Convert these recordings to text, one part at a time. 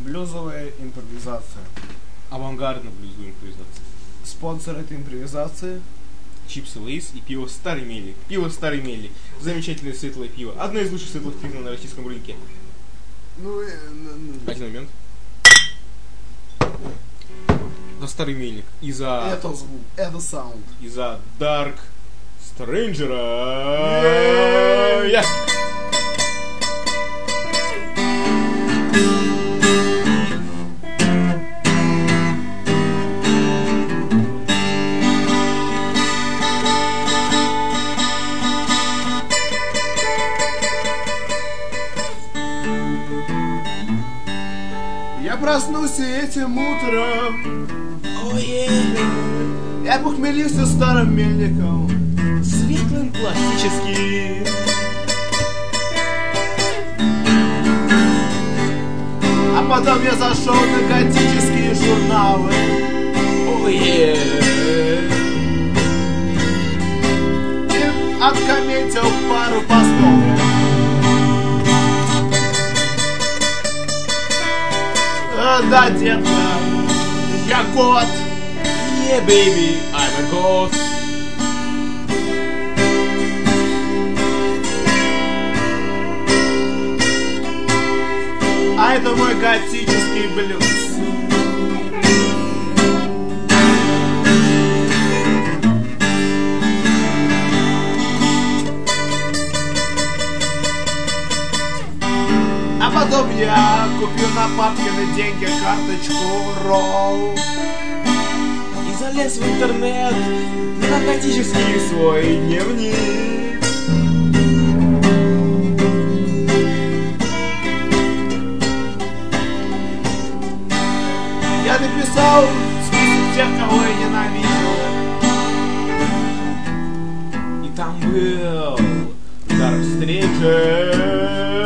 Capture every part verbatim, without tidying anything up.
Блюзовая импровизация. Авангардно-блюзовая импровизация. Спонсор этой импровизации. Чипсы Лейс и пиво Старый Мельник. Пиво Старый Мельник. Замечательное светлое пиво. Одно из лучших светлых пив на российском рынке. Ну, э, ну, Один момент. За Старый Мельник. И за... это звук, это саунд. И за Dark Stranger. Yeah! Я проснулся этим утром. Oh, yeah. Я похмелился старым мельником. Светлым классическим. А потом я зашел на готические журналы. Oh, yeah. И откомментил пару постов. Да, детка, я год. Yeah, baby, I'm a ghost. А это мой готический блюз. А потом я купил на папкины деньги карточку Ролл. И залез в интернет на готический свой дневник. Я написал список тех, кого я ненавидел. И там был Dark Stranger.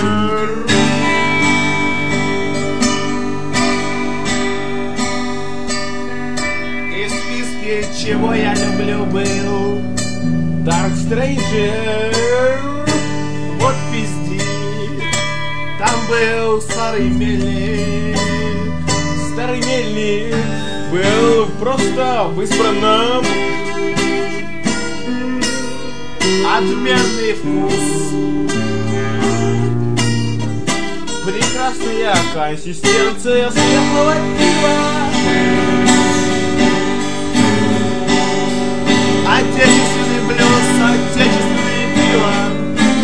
И в списке, чего я люблю, был Dark Stranger. вот пизди. Там был старый мельник. Старый Мельник был просто в избранном. Отменный вкус. Прекрасная консистенция светлого пива. Отечественный блюз, отечественное пиво.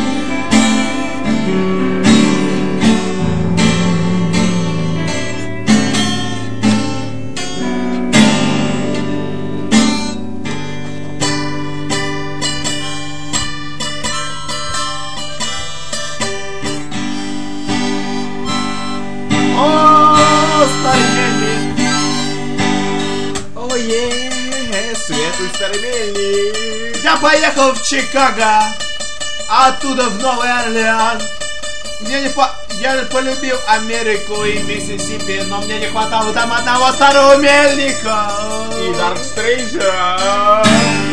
О, старый мельник. О, е, светлый Старый Мельник. Я поехал в Чикаго, а оттуда в Новый Орлеан. Мне не по... Я полюбил Америку и Миссисипи, но мне не хватало там одного старого мельника. И Dark Stranger.